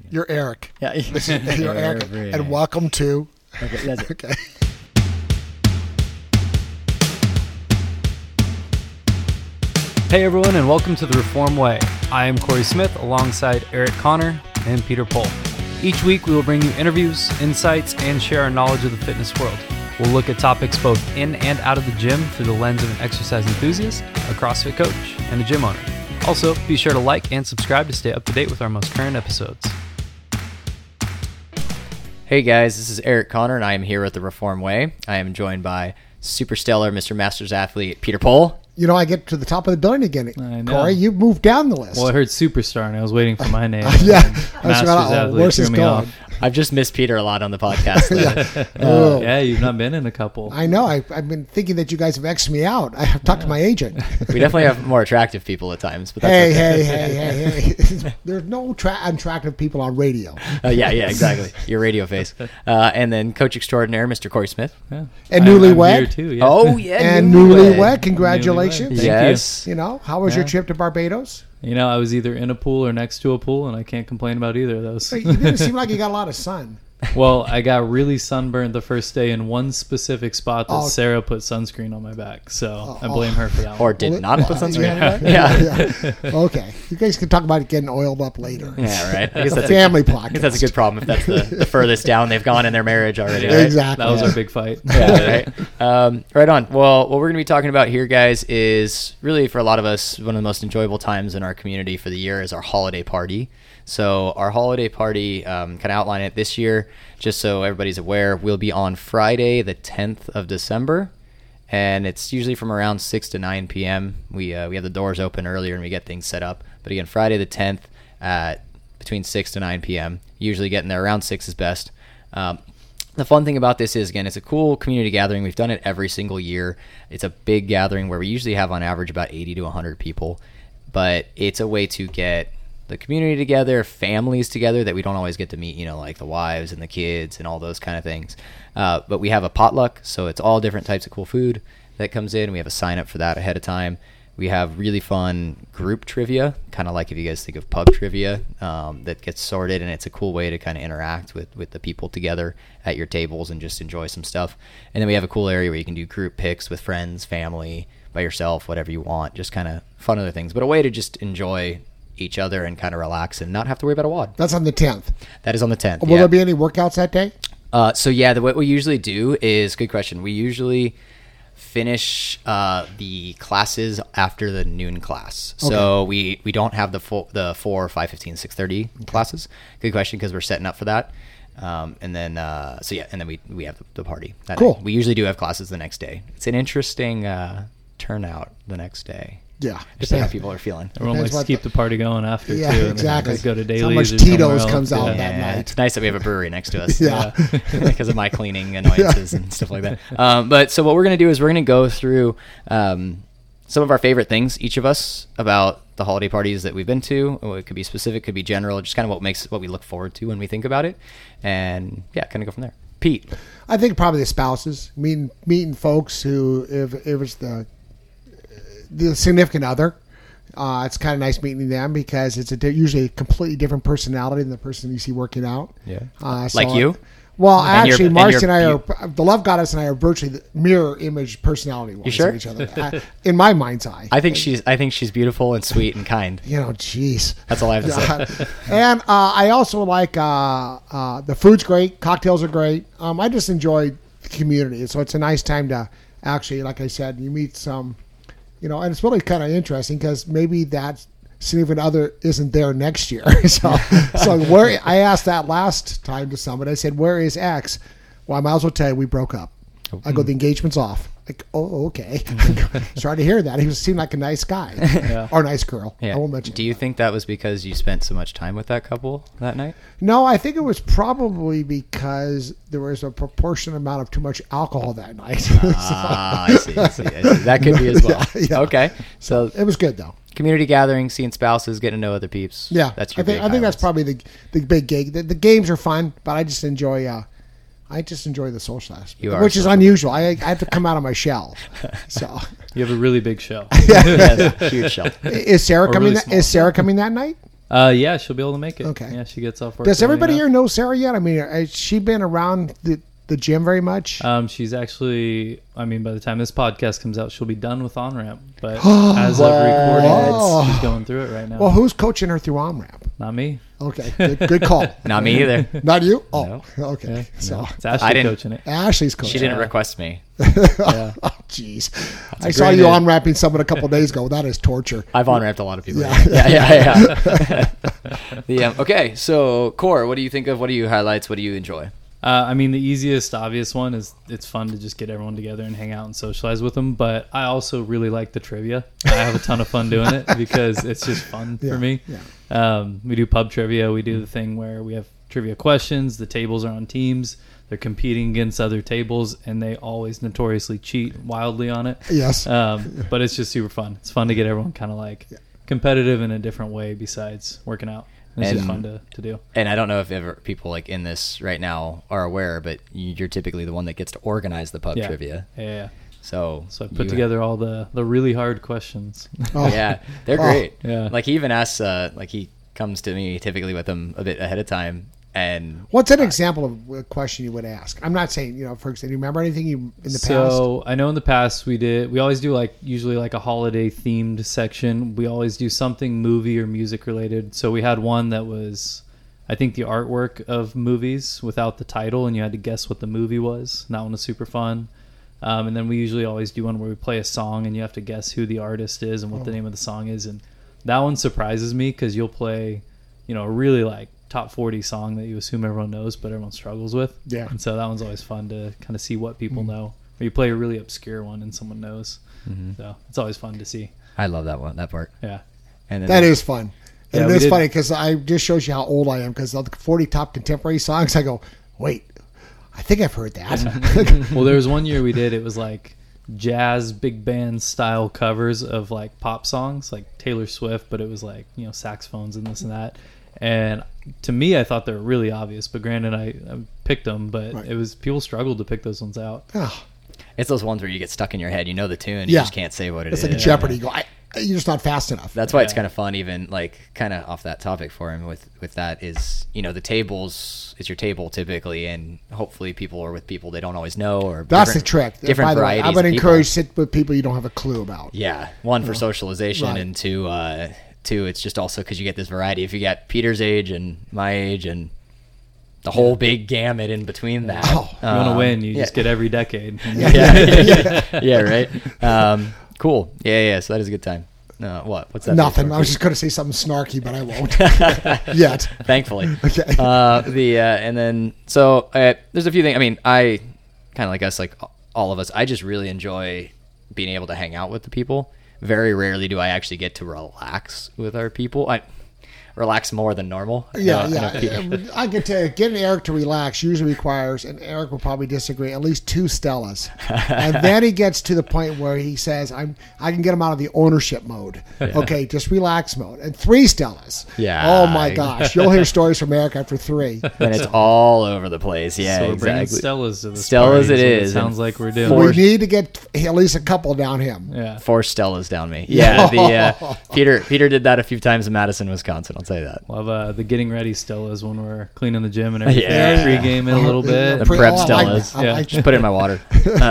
You're Eric. Yeah. You're Eric. And welcome to... Okay, that's it. Okay. Hey everyone, and welcome to The Reform Way. I am Corey Smith alongside Eric Connor and Peter Pohl. Each week we will bring you interviews, insights, and share our knowledge of the fitness world. We'll look at topics both in and out of the gym through the lens of an exercise enthusiast, a CrossFit coach, and a gym owner. Also, be sure to like and subscribe to stay up to date with our most current episodes. Hey guys, this is Eric Connor, and I am here at The Reform Way. I am joined by super stellar Mr. Masters athlete Peter Pohl. You know, I get to the top of the building again. I know. Corey, you moved down the list. Well, I heard superstar, and I was waiting for my name. Yeah. Masters athlete where's threw this me going? off. I've just missed Peter a lot on the podcast. Oh. Yeah, you've not been in a couple. I know. I've been thinking that you guys have X'd me out. I have talked to my agent. We definitely have more attractive people at times. But that's Hey. There's no unattractive people on radio. Yeah, exactly. Your radio face. And then coach extraordinaire, Mr. Corey Smith. Yeah. And I'm newlywed. here too, yeah. Oh, yeah. And newlywed. Congratulations. Thank Yes. You know, how was your trip to Barbados? You know, I was either in a pool or next to a pool, and I can't complain about either of those. You didn't seem like you got a lot of sun. Well, I got really sunburned the first day in one specific spot that Sarah put sunscreen on my back, so I blame her for that one. Or did not put sunscreen. Yeah. Okay. You guys can talk about getting oiled up later. Yeah, right. I guess It's a that's family I podcast. guess that's a good problem if that's the furthest down they've gone in their marriage already. Right? Exactly. That was our big fight. Yeah, right. Right on. Well, what we're going to be talking about here, guys, is really for a lot of us one of the most enjoyable times in our community for the year is our holiday party. So our holiday party, kind of outline it this year, just so everybody's aware, will be on Friday, the 10th of December, and it's usually from around 6 to 9 p.m. We have the doors open earlier and we get things set up. But again, Friday the 10th at between 6 to 9 p.m. Usually getting there around 6 is best. The fun thing about this is, again, it's a cool community gathering. We've done it every single year. It's a big gathering where we usually have on average about 80 to 100 people. But it's a way to get the community together, families together that we don't always get to meet, you know, like the wives and the kids and all those kind of things. But we have a potluck, so it's all different types of cool food that comes in. We have a sign up for that ahead of time. We have really fun group trivia, kind of like if you guys think of pub trivia, that gets sorted, and it's a cool way to kind of interact with the people together at your tables and just enjoy some stuff. And then we have a cool area where you can do group picks with friends, family, by yourself, whatever you want, just kind of fun other things, but a way to just enjoy each other and kind of relax and not have to worry about a WOD. That's on the 10th. That is on the 10th. Will there be any workouts that day? What we usually do is, good question, we usually finish the classes after the noon class. Okay. So we don't have the 4, 5, 15, 6:30 classes. Good question, because we're setting up for that. And then we have the party that cool night. We usually do have classes the next day. It's an interesting turnout the next day. Yeah. Depending on how people are feeling. Everyone likes to keep the party going after, yeah, too. Exactly. Go to How Dailies much Tito's comes out that night. It's nice that we have a brewery next to us. Yeah. Because of my cleaning annoyances and stuff like that. But so what we're going to do is we're going to go through some of our favorite things, each of us, about the holiday parties that we've been to. It could be specific, could be general, just kind of what we look forward to when we think about it. And yeah, kind of go from there. Pete. I think probably the spouses, meeting folks who, if it's the significant other, it's kind of nice meeting them because it's usually a completely different personality than the person you see working out. Yeah. Like you? Well, actually, Marcy and I are, the Love Goddess and I are virtually the mirror image personality-wise you sure? of each other. In my mind's eye. I think she's beautiful and sweet and kind. You know, jeez. That's all I have to say. And I also like the food's great. Cocktails are great. I just enjoy the community. So it's a nice time to actually, like I said, you meet some, you know, and it's really kind of interesting because maybe that significant other isn't there next year. so where I asked that last time to somebody, I said, where is X? Well, I might as well tell you we broke up. I go, the engagement's off. Like, oh, okay. Sorry to hear that. He seemed like a nice guy. Yeah. Or a nice girl. Yeah. I won't mention. Do you think that was because you spent so much time with that couple that night? No, I think it was probably because there was a proportionate amount of too much alcohol that night. I see. That could be as well. Yeah. Okay. So it was good, though. Community gathering, seeing spouses, getting to know other peeps. Yeah. That's your I think that's probably the big gig. The games are fun, but I just enjoy the social aspect, which is unusual. I have to come out of my shell. So you have a really big shell. Yes, huge shell. Is Sarah coming? Is Sarah coming that night? Yeah, she'll be able to make it. Okay. Yeah, she gets off work. Does early everybody enough. here know Sarah yet? I mean, has she been around the gym very much? She's actually, I mean, by the time this podcast comes out, she'll be done with on-ramp. But as of recording, she's going through it right now. Well, who's coaching her through on-ramp? Not me. Okay, good call. Not me either. Not you? Oh, okay. Yeah, So It's Ashley coaching it. Ashley's coaching. She didn't request me. Yeah. Oh, jeez. I saw you on-ramping someone a couple of days ago. That is torture. I've on-ramped a lot of people. Yeah. Yeah. Okay, so Core, what do you think of? What are your highlights? What do you enjoy? I mean, the easiest, obvious one is it's fun to just get everyone together and hang out and socialize with them. But I also really like the trivia. I have a ton of fun doing it because it's just fun for me. Yeah. We do pub trivia. We do the thing where we have trivia questions. The tables are on teams. They're competing against other tables, and they always notoriously cheat wildly on it. Yes. But it's just super fun. It's fun to get everyone kind of like competitive in a different way besides working out. It's just fun to do. And I don't know if ever people like in this right now are aware, but you're typically the one that gets to organize the pub trivia. Yeah. So I put together all the really hard questions. Oh. Yeah, they're great. Yeah. Like he even asks, like he comes to me typically with them a bit ahead of time. And what's an example of a question you would ask? I'm not saying, for example, do you remember anything in the past? So I know in the past we always do usually a holiday themed section. We always do something movie or music related. So we had one that was, I think, the artwork of movies without the title, and you had to guess what the movie was. And that one was super fun. And then we usually always do one where we play a song and you have to guess who the artist is and what the name of the song is. And that one surprises me because you'll play, a really top 40 song that you assume everyone knows, but everyone struggles with. Yeah. And so that one's always fun to kind of see what people know. Or you play a really obscure one and someone knows. So it's always fun to see. I love that part. Yeah. And then That is fun. And Yeah, it is we did- funny because I just shows you how old I am because of the 40 top contemporary songs, I go, wait, I think I've heard that. Well, there was one year we did, it was like jazz big band style covers of pop songs, like Taylor Swift, but it was saxophones and this and that. And to me, I thought they were really obvious, but granted, I picked them, but Right. it was people struggled to pick those ones out. Oh, it's those ones where you get stuck in your head. You know the tune, you Yeah. just can't say what it it's is. like a Jeopardy. You go, you're just not fast enough. That's why it's Yeah. kind of fun, even kind of off that topic for him with that is, the tables is your table typically, and hopefully people are with people they don't always know, or That's the different- trick. Different By the way, varieties I would of people. encourage sit with people you don't have a clue about. Yeah, one for socialization, Right. and two, it's just also because you get this variety. If you got Peter's age and my age and the whole big gamut in between that, Oh. You want to win, you yeah. just get every decade. yeah, right. Cool. Yeah. So that is a good time. What's that? Nothing. I was just going to say something snarky, but I won't yet. Thankfully. Okay. And then so there's a few things. I mean, I kind of like us, like all of us. I just really enjoy being able to hang out with the people. Very rarely do I actually get to relax with our people. I relax more than normal. I get to getting Eric to relax usually requires, and Eric will probably disagree, at least 2 Stellas, and then he gets to the point where he says, I can get him out of the ownership mode. Okay, just relax mode, and 3 Stellas. Yeah. Oh my gosh, you'll hear stories from Eric after 3. And it's all over the place. Yeah, So we're bringing exactly. Stellas to this Stellas party, it what is, sounds and like we're doing. We need to get at least a couple down him. Yeah. 4 Stellas down me. Yeah. Peter did that a few times in Madison, Wisconsin. I'll tell you that. Love the getting ready Stellas when we're cleaning the gym and everything. Yeah. Pre-game it a little bit. The prep I like Stellas. that. I like Just that. put it in my water.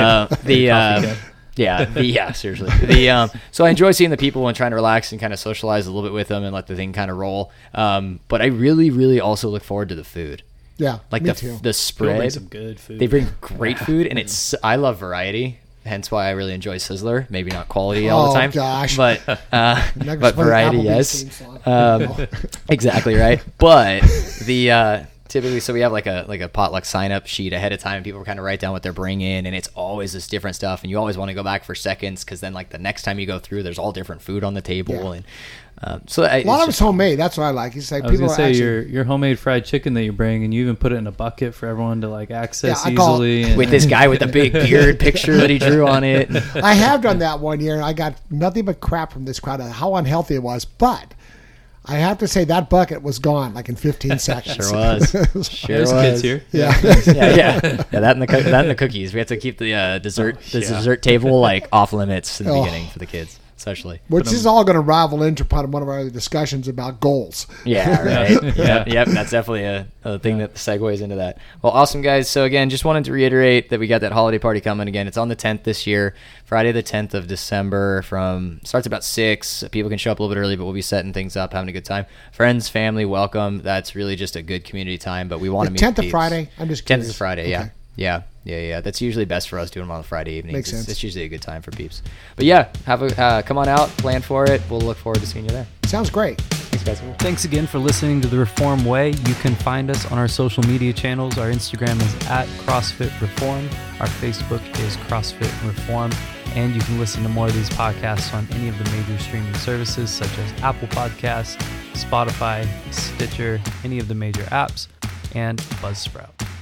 Seriously. So I enjoy seeing the people and trying to relax and kind of socialize a little bit with them and let the thing kind of roll. But I really, really also look forward to the food. Yeah, Like me the too. They'll spread. bring some good food. They bring great food, and I love variety. Hence why I really enjoy Sizzler. Maybe not quality all the time, gosh. but Next but one, variety, Applebee's yes. theme song. Exactly right. But the typically, so we have like a potluck sign up sheet ahead of time, and people kind of write down what they're bringing, and it's always this different stuff, and you always want to go back for seconds because then like the next time you go through, there's all different food on the table, Yeah. and A lot of it's homemade. That's what I like. It's like I was people gonna are say actually, your homemade fried chicken that you bring, and you even put it in a bucket for everyone to access Yeah, I call easily. it- and- with this guy with the big beard picture that he drew on it. I have done that one year, and I got nothing but crap from this crowd of how unhealthy it was. But I have to say that bucket was gone like in 15 seconds. Sure was. Sure There's was. kids here. Yeah. Yeah. That and the cookies. We have to keep the dessert table off limits in the beginning for the kids. especially. Which is all going to ravel into part of one of our other discussions about goals. Yeah, right. Yep. That's definitely a thing that segues into that. Well, awesome, guys. So again, just wanted to reiterate that we got that holiday party coming again. It's on the 10th this year, Friday the 10th of December. Starts about 6. People can show up a little bit early, but we'll be setting things up, having a good time. Friends, family, welcome. That's really just a good community time. But we want to meet 10th of Friday. I'm just curious. 10th of Friday. Okay. Yeah. That's usually best for us doing them on a Friday evening. Makes sense. It's usually a good time for peeps. But yeah, come on out, plan for it. We'll look forward to seeing you there. Sounds great. Thanks, guys. Thanks again for listening to The Reform Way. You can find us on our social media channels. Our Instagram is @CrossFit Reform. Our Facebook is CrossFit Reform. And you can listen to more of these podcasts on any of the major streaming services such as Apple Podcasts, Spotify, Stitcher, any of the major apps, and Buzzsprout.